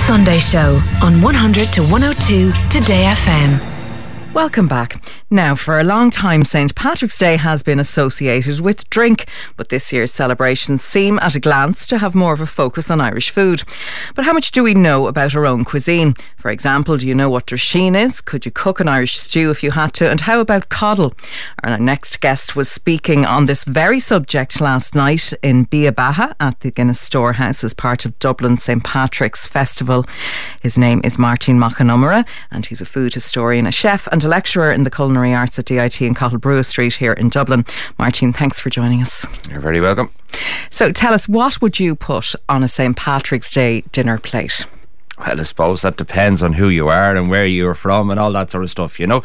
Sunday Show on 100 to 102 Today FM. Welcome back. Now, for a long time, St. Patrick's Day has been associated with drink, but this year's celebrations seem at a glance to have more of a focus on Irish food. But how much do we know about our own cuisine? For example, do you know what drisheen is? Could you cook an Irish stew if you had to? And how about coddle? Our next guest was speaking on this very subject last night in Biabaha at the Guinness Storehouse as part of Dublin St. Patrick's Festival. His name is Martin Machanumara, and he's a food historian, a chef and a lecturer in the culinary arts at DIT in Cottlebrewer Street here in Dublin. Martin, thanks for joining us. You're very welcome. So tell us, what would you put on a St. Patrick's Day dinner plate? Well, I suppose that depends on who you are and where you're from and all that sort of stuff, you know.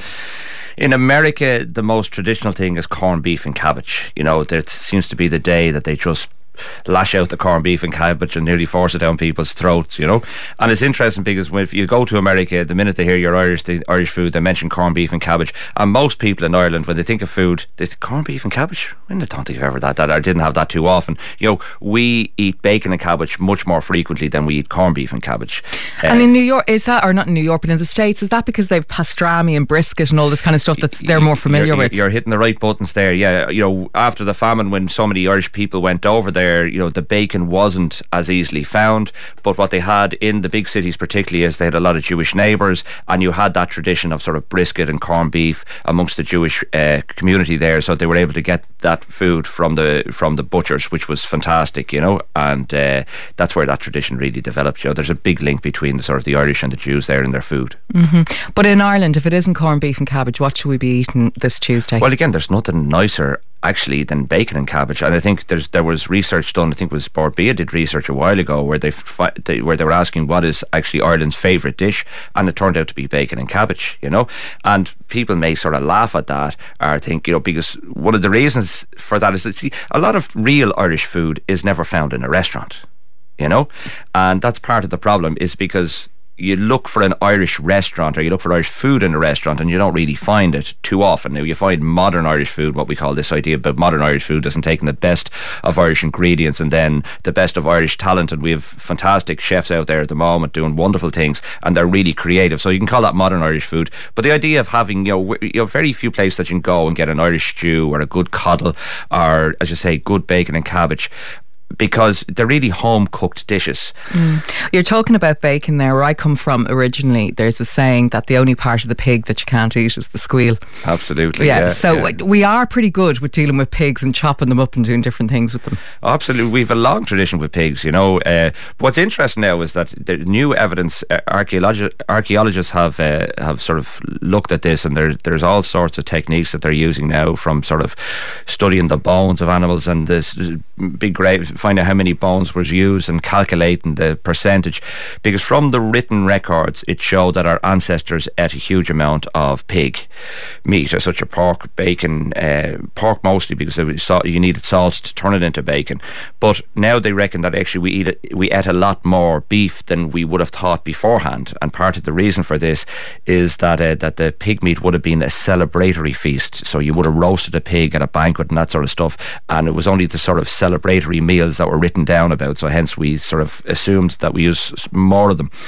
In America, the most traditional thing is corned beef and cabbage. You know, it seems to be the day that they just lash out the corned beef and cabbage and nearly force it down people's throats, you know. And it's interesting because if you go to America, the minute they hear you're Irish, the Irish food, they mention corned beef and cabbage. And most people in Ireland, when they think of food, they think corned beef and cabbage. I don't think I've ever had that. I didn't have that too often. You know, we eat bacon and cabbage much more frequently than we eat corned beef and cabbage. And in New York, is that, or not in New York, but in the States, is that because they've pastrami and brisket and all this kind of stuff that they're more familiar with? You're hitting the right buttons there, yeah. You know, after the famine, when so many Irish people went over there, you know, the bacon wasn't as easily found, but what they had in the big cities particularly is they had a lot of Jewish neighbours, and you had that tradition of sort of brisket and corned beef amongst the Jewish community there, so they were able to get that food from the butchers, which was fantastic, you know, and that's where that tradition really developed. You know, there's a big link between the sort of the Irish and the Jews there in their food. Mm-hmm. But in Ireland, if it isn't corned beef and cabbage, what should we be eating this Tuesday? Well, again, there's nothing nicer actually than bacon and cabbage, and I think there was research done. I think it was Bord Bia did research a while ago where they were asking what is actually Ireland's favourite dish, and it turned out to be bacon and cabbage, you know. And people may sort of laugh at that or think, you know, because one of the reasons for that is that, see, a lot of real Irish food is never found in a restaurant, you know, and that's part of the problem, is because you look for an Irish restaurant or you look for Irish food in a restaurant and you don't really find it too often. Now, you find modern Irish food, what we call this idea about modern Irish food, doesn't take the best of Irish ingredients and then the best of Irish talent, and we have fantastic chefs out there at the moment doing wonderful things and they're really creative, so you can call that modern Irish food. But the idea of having, you know, very few places that you can go and get an Irish stew or a good coddle or, as you say, good bacon and cabbage, because they're really home cooked dishes. You're talking about bacon there. Where I come from originally, there's a saying that the only part of the pig that you can't eat is the squeal. Absolutely. So we are pretty good with dealing with pigs and chopping them up and doing different things with them. Absolutely. We've a long tradition with pigs, you know. What's interesting now is that the new evidence, archaeologists have sort of looked at this, and there's all sorts of techniques that they're using now, from sort of studying the bones of animals and this big grave, finding out how many bones was used and calculating the percentage, because from the written records it showed that our ancestors ate a huge amount of pig meat, such as pork, bacon, pork mostly because you needed salt to turn it into bacon. But now they reckon that actually we ate a lot more beef than we would have thought beforehand, and part of the reason for this is that the pig meat would have been a celebratory feast, so you would have roasted a pig at a banquet and that sort of stuff, and it was only the sort of celebratory meals that were written down about, so hence we sort of assumed that we use more of them.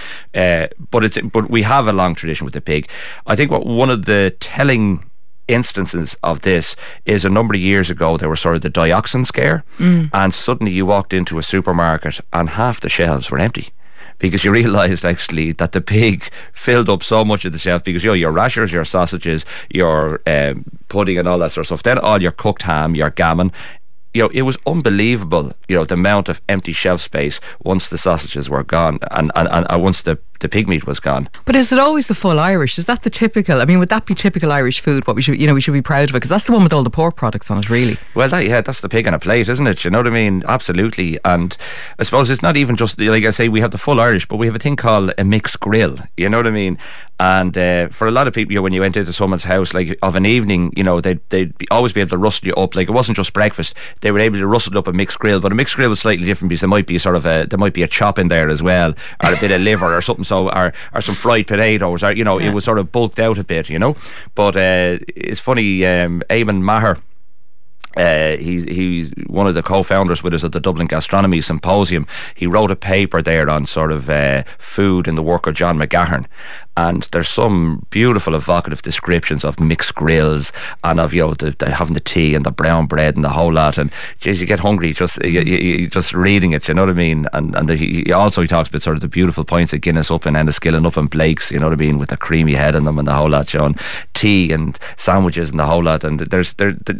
But we have a long tradition with the pig. I think one of the telling instances of this is a number of years ago there was sort of the dioxin scare, and suddenly you walked into a supermarket and half the shelves were empty, because you realised actually that the pig filled up so much of the shelf, because, you know, your rashers, your sausages, your pudding and all that sort of stuff, then all your cooked ham, your gammon, you know, it was unbelievable, you know, the amount of empty shelf space once the sausages were gone and once the pig meat was gone. But is it always the full Irish? Is that the typical? I mean, would that be typical Irish food? What we should be proud of it, because that's the one with all the pork products on it, really. Well, that's the pig on a plate, isn't it? You know what I mean? Absolutely. And I suppose it's not even just, like I say, we have the full Irish, but we have a thing called a mixed grill. You know what I mean? And for a lot of people, you know, when you went into someone's house, like of an evening, you know, they'd always be able to rustle you up. Like, it wasn't just breakfast; they were able to rustle up a mixed grill. But a mixed grill was slightly different, because there might be a chop in there as well, or a bit of liver or something. So, or some fried potatoes, or, you know, it was sort of bulked out a bit, you know. But it's funny, Eamon Maher, He's one of the co-founders with us at the Dublin Gastronomy Symposium. He wrote a paper there on sort of food in the work of John McGahern, and there's some beautiful evocative descriptions of mixed grills and of having the tea and the brown bread and the whole lot, and geez, you get hungry just reading it, you know what I mean. And he talks about sort of the beautiful pints of Guinness up in Enniskillen, up in Blake's, you know what I mean, with the creamy head in them and the whole lot, and tea and sandwiches and the whole lot. And there's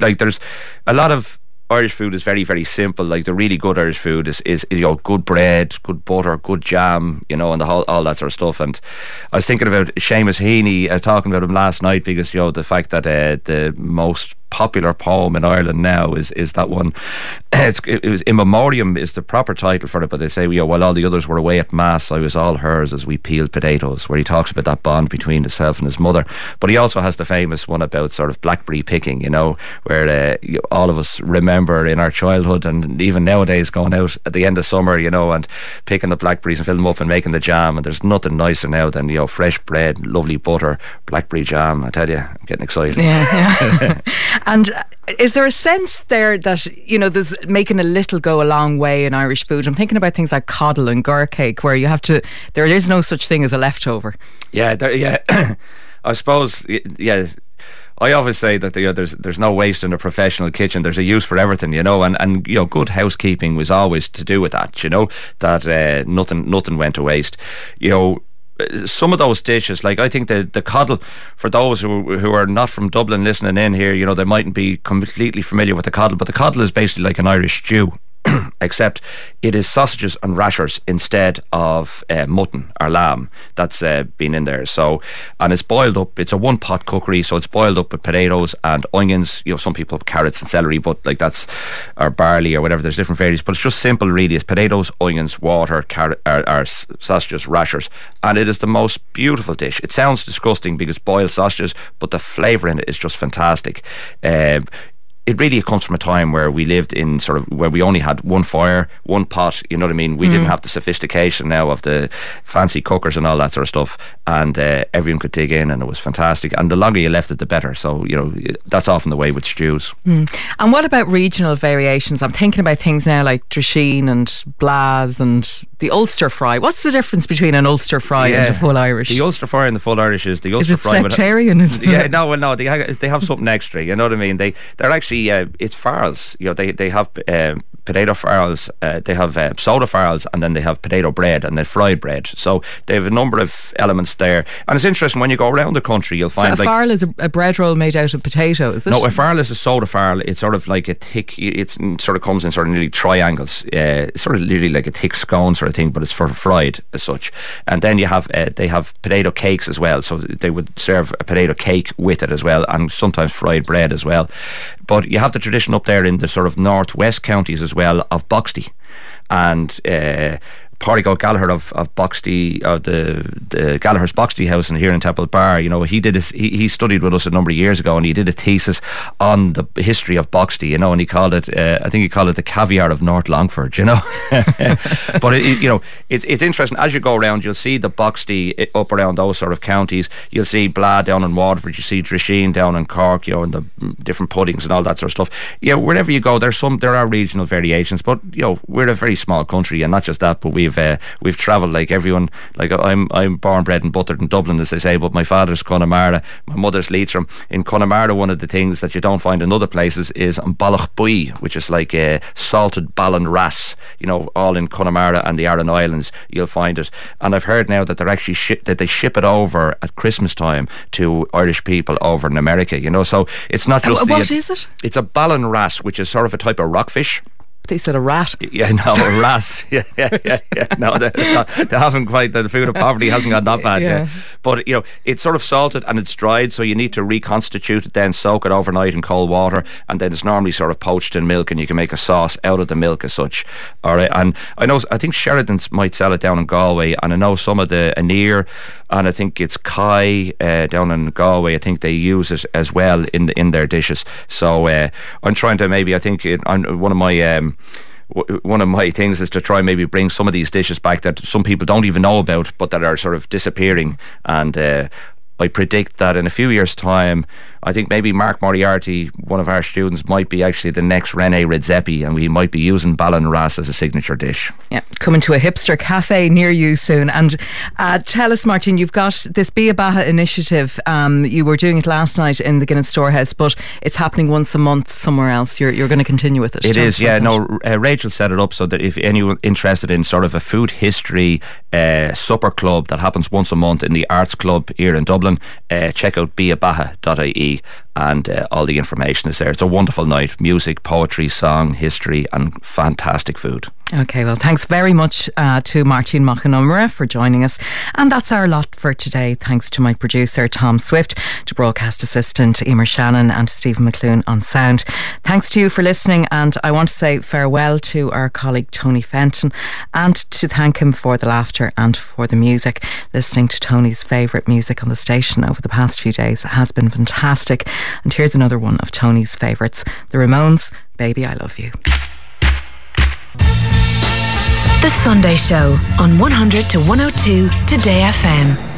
a lot of Irish food is very, very simple. Like the really good Irish food is good bread, good butter, good jam, and all that sort of stuff. And I was thinking about Seamus Heaney, talking about him last night, because the fact that the most popular poem in Ireland now is that one. It was In Memoriam is the proper title for it, but they say, while all the others were away at mass, I was all hers as we peeled potatoes, where he talks about that bond between himself and his mother. But he also has the famous one about sort of blackberry picking, where all of us remember in our childhood, and even nowadays, going out at the end of summer, and picking the blackberries and filling them up and making the jam. And there's nothing nicer now than fresh bread, lovely butter, blackberry jam. I tell you, I'm getting excited. Yeah. And is there a sense there that, there's making a little go a long way in Irish food? I'm thinking about things like coddle and gur cake, where there is no such thing as a leftover. Yeah, I suppose, I always say that there's no waste in a professional kitchen. There's a use for everything, and good housekeeping was always to do with that, that nothing went to waste. Some of those dishes, like I think the coddle, for those who are not from Dublin listening in here, they mightn't be completely familiar with the coddle, but the coddle is basically like an Irish stew. Except it is sausages and rashers instead of mutton or lamb that's been in there. So, and it's boiled up. It's a one pot cookery, so it's boiled up with potatoes and onions. Some people have carrots and celery, but or barley or whatever. There's different varieties, but it's just simple. Really, it's potatoes, onions, water, carrot, or sausages, rashers, and it is the most beautiful dish. It sounds disgusting because boiled sausages, but the flavour in it is just fantastic. It really comes from a time where we lived in sort of where we only had one fire, one pot, you know what I mean? We didn't have the sophistication now of the fancy cookers and all that sort of stuff, and everyone could dig in, and it was fantastic. And the longer you left it, the better. So, that's often the way with stews. And what about regional variations? I'm thinking about things now like Drisheen and Blaz and the Ulster fry. What's the difference between an Ulster fry and a full Irish? The Ulster fry and the full Irish is the Ulster fry. Is it sectarian? No, they have something extra, you know what I mean? They're actually it's farls. They have potato farls, they have soda farls, and then they have potato bread and then fried bread. So they have a number of elements there, and it's interesting when you go around the country, you'll find a farl is a bread roll made out of potato. Is it? No, a farl is a soda farl. It's sort of like a thick. It sort of comes in sort of nearly triangles. It's sort of literally like a thick scone sort of thing, but it's for fried as such. And then you have they have potato cakes as well. So they would serve a potato cake with it as well, and sometimes fried bread as well. But you have the tradition up there in the sort of northwest counties as well of Boxty, and Pádraig Gallagher of Boxty, the Gallagher's Boxty House here in Temple Bar. He studied with us a number of years ago, and he did a thesis on the history of Boxty. And he called it, I think he called it the caviar of North Longford. But it's interesting as you go around. You'll see the Boxty up around those sort of counties. You'll see Blah down in Waterford. You see Drisheen down in Cork. And the different puddings and all that sort of stuff. Wherever you go, there are regional variations. But we're a very small country, and not just that, but we've travelled like everyone. Like I'm born, bred and buttered in Dublin, as they say, but my father's Connemara, my mother's Leitrim. In Connemara, one of the things that you don't find in other places is Ballach Bui, which is like a salted ballon ras. All in Connemara and the Aran Islands, you'll find it. And I've heard now that they're actually they ship it over at Christmas time to Irish people over in America. So it's not just what is it? It's a ballon ras, which is sort of a type of rockfish. They said a rat. Yeah, no, a rat. Yeah. No, they haven't quite. The food of poverty hasn't got that bad yet. But it's sort of salted and it's dried, so you need to reconstitute it, then soak it overnight in cold water, and then it's normally sort of poached in milk, and you can make a sauce out of the milk as such. All right, and I think Sheridan's might sell it down in Galway, and I know some of the Aneer, and I think it's Kai down in Galway. I think they use it as well in their dishes. So I'm trying to maybe. I think one of my things is to try maybe bring some of these dishes back that some people don't even know about, but that are sort of disappearing. And I predict that in a few years' time, I think maybe Mark Moriarty, one of our students, might be actually the next Rene Redzepi, and we might be using Ballon-Ras as a signature dish. Yeah, coming to a hipster cafe near you soon. And tell us, Martin, you've got this Bia Baja initiative. You were doing it last night in the Guinness Storehouse, but it's happening once a month somewhere else. You're going to continue with it. It is, yeah. No, Rachel set it up so that if anyone interested in sort of a food history supper club that happens once a month in the Arts Club here in Dublin, check out biabaja.ie, and all the information is there. It's a wonderful night. Music, poetry, song, history, and fantastic food. Okay, well, thanks very much to Martin Machinumra for joining us. And that's our lot for today. Thanks to my producer, Tom Swift, to broadcast assistant, Emer Shannon, and to Stephen McClune on sound. Thanks to you for listening, and I want to say farewell to our colleague Tony Fenton, and to thank him for the laughter and for the music. Listening to Tony's favourite music on the station over the past few days has been fantastic. And here's another one of Tony's favourites, The Ramones, Baby I Love You. The Sunday Show on 100 to 102 Today FM.